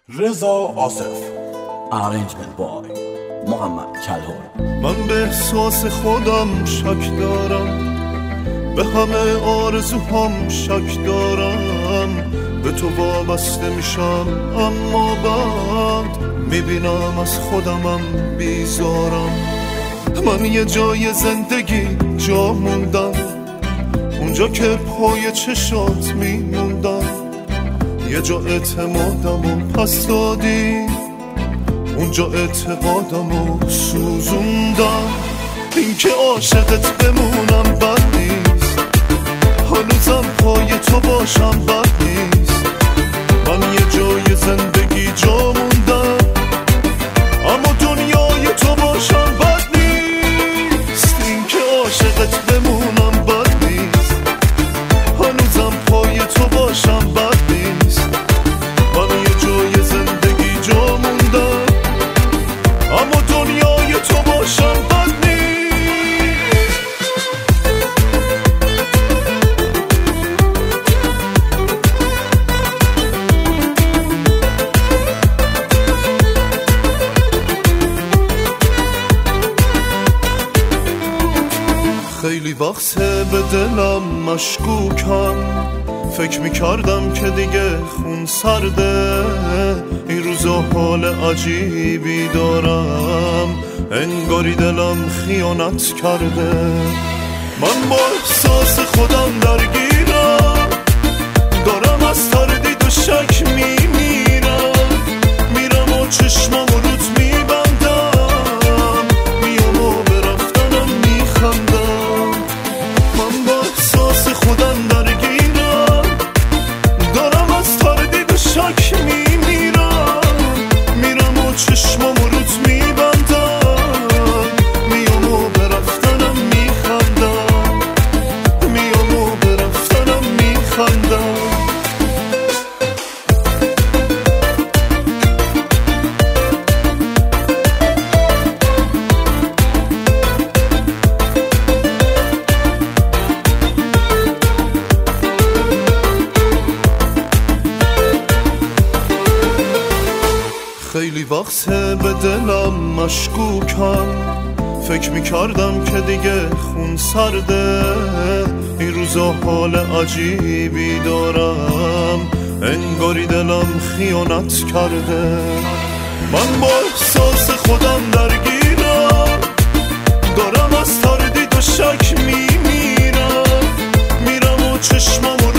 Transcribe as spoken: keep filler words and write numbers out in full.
رضا آصف. Arrangement by محمد کلهر. من به احساس خودم شک دارم، به همه آرزوهام شک دارم، به تو وابسته میشم اما بعد میبینم از خودمم بیزارم. من یه جای زندگی جا موندم، اونجا که پای چشات میموندم. یه جا اعتمادمو پس دادی، اونجا اعتقادمو سوزوندم. این که عاشقت بمونم بد نیست، هنوزم پای تو باشم بد نیست. من یه جای زندگی جا موندم، اما دنیای تو باشم بد نیست. این که عاشقت بمونم بد نیست، هنوزم پای تو باشم بد نیست. من یه جای زندگی جا موندم، اما دنیای تو باشم بد نیست. خیلی وقته به دلم مشکوکم، فکر میکردم که دیگه خون سرده. این روزا حال عجیبی دارم، انگاری دلم خیانت کرده. من با احساس خودم درگیرم، دارم از تردید و شک میمیرم. میرم و چشمم روت میبندم، میام و به رفتنم میخندم. من با احساس خودم درگیرم، دارم از تردید و شک میمیرم. میرم و چشمم روت میبندم، میام و به رفتنم میخندم. میام و به رفتنم میخندم. خیلی وقته به دلم مشکوکم، فکر میکردم که دیگه خون سرده. این روزا حال عجیبی دارم، انگاری دلم خیانت کرده. من با احساس خودم درگیرم، دارم از تردید و شک میمیرم. میرم و چشمم